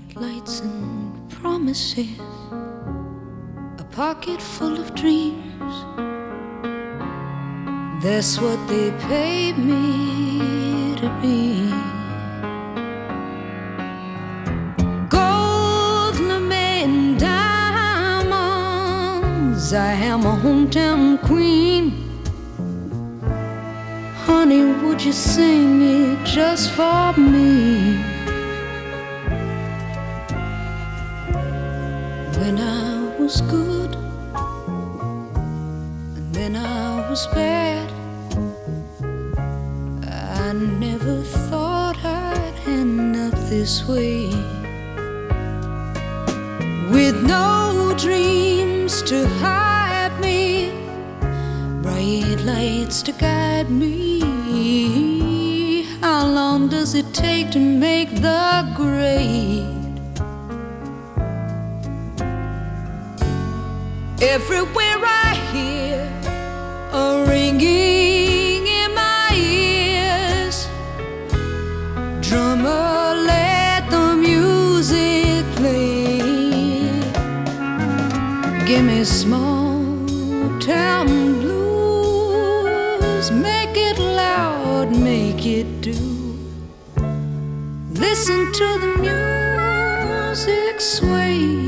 lights and promises, a pocket full of dreams. That's what they paid me to be. Gold and diamonds, I am a hometown queen. Honey, would you sing it just for me? When I was good, and then I was bad, I never thought I'd end up this way. With no dreams to hide me, bright lights to guide me. How long does it take to make the grade? Everywhere I hear a ringing in my ears, drummer, let the music play. Give me small town blues, make it loud, make it do. Listen to the music sway.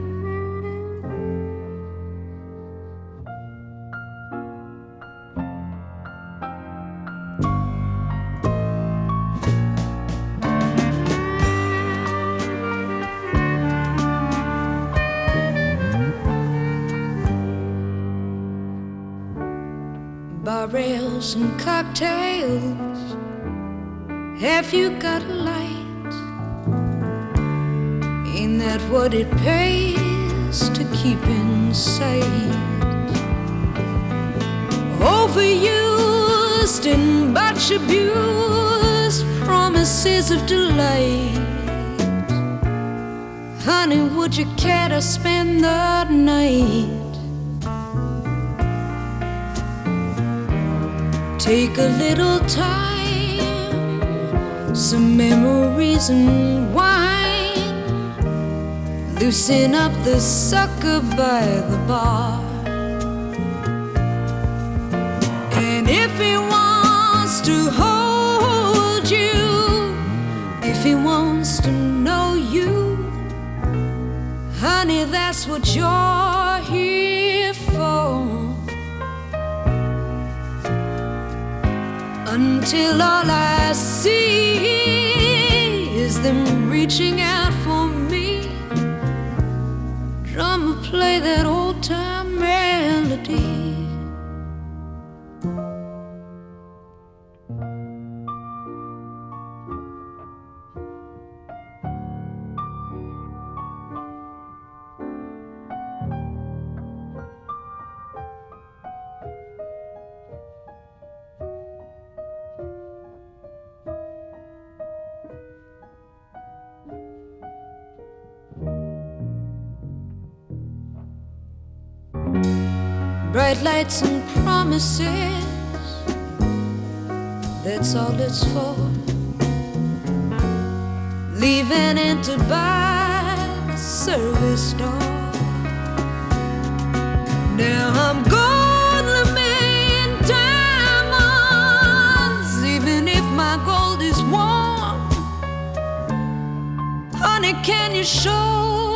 Bar rails and cocktails, have you got a light? Ain't that what it pays to keep in sight? Overused and much abused promises of delight. Honey, would you care to spend the night? Take a little time, some memories and wine. Loosen up the sucker by the bar. And if he wants to hold you, if he wants to know you, honey, that's what you're here for. Until all I see is them reaching out for me. Drummer, play that old time melody. Bright lights and promises, that's all it's for. Leaving entered by the service door. Now I'm gold and diamonds, even if my gold is warm. Honey, can you show